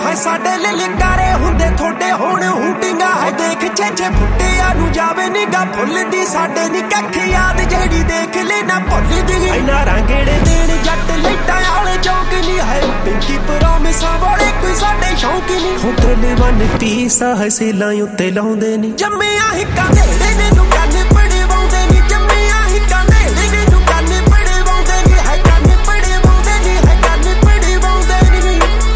है साडे ललकारे हुंदे थोड़े होण हुटिंगा है देख छे फुट्टिया नू जावे निगा भुलदी साडे नी कख याद जेड़ी देख ले ना भुलदी इना रंगेड़े देण जट लाइटां वाले चौक नी है पिंकी प्रॉमिसां वाले कोई साडे शौक नी होटल वन पीसा है सिलां उत्ते लाउंदे नी जम्मिया हिक्कां देड़े ने नू कंन पड़वाउंदे नी जम्मिया हिक्कां देड़े ने नू कंन पड़वाउंदे नी है कंन पड़वाउंदे नी है कंन पड़वाउंदे नी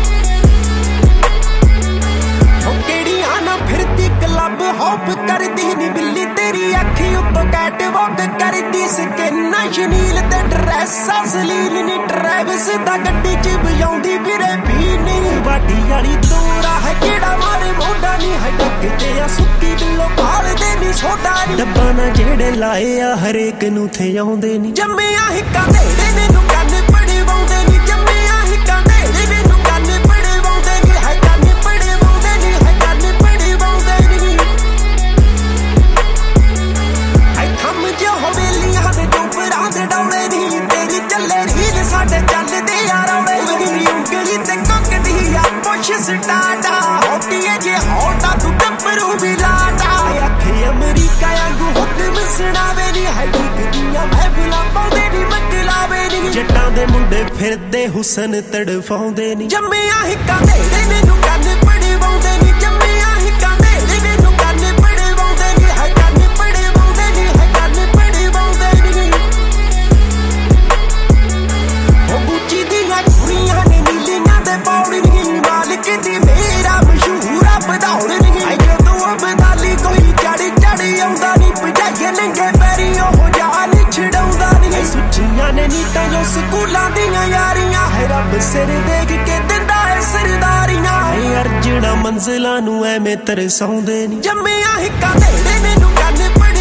हो केड़ियां ना फिरदी क्लब हॉप करदी नी बिल्ली तेरी अखी उत्तों कैट वॉक करदी स्किन शनील ते ड्रेस असलील नी ट्रैविस दा गड्डी च बजाउंदी फिरे भी नहीं बाडी वाली तोरा है केड़ा मारे मोढा नी है डकदे आ सुक्की बिल्लो पाल दे नी सोडा नी डब्बा ना जेड़े लाए आ हरेक नू थे आउंदे नी जम्मिया हिक्कां देड़े ने नू कंन पड़वाउंदे नी जम्मिया हिक्कां देड़े ने नू कंन पड़वाउंदे नी है कंन पड़वाउंदे नी है कंन पड़वाउंदे नी है थम जो हवेलियां दे चोपरां दे डौले नी तेरी चले रील साडे चलदे यार औले मेरी उंगली ते कंकदी आ पुश स्टार्टा होटिए जे होटा तू टप्परू भी लाटा अखे अमरीका वांगू हुक्म सुणावे नी है दिखदियां महफिलां पाउंदे नी मकलावे नी जट्टां दे मुंडे फिरदे हुसन तड़फाउंदे नी जम्मिया हिक्कां देड़े ने नू कंन पड़वाउंदे नी जम्मिया हिक्कां देड़े ने नू कंन पड़वाउंदे नी है कंन पड़वाउंदे नी है कंन पड़वाउंदे नी हो गुच्ची दियां कुड़ियां ने नीलियां दे पौड़ी नी मालिक दी मेरा मशहूर आ बदौड़ नी आई जदों बदाली कोई चढ़ आउंदा नी भजाइए नंगे पैरी ओह जान छड़ाउंदा नी सुच्चियां ने नीतां जो स्कूलां दियां यारियां है रब सिर देख के दिंदा है सरदारियां अर्जणा मंजिलां नू एवें तरसाउंदे नी जम्मिया हिक्कां देड़े ने नू कंन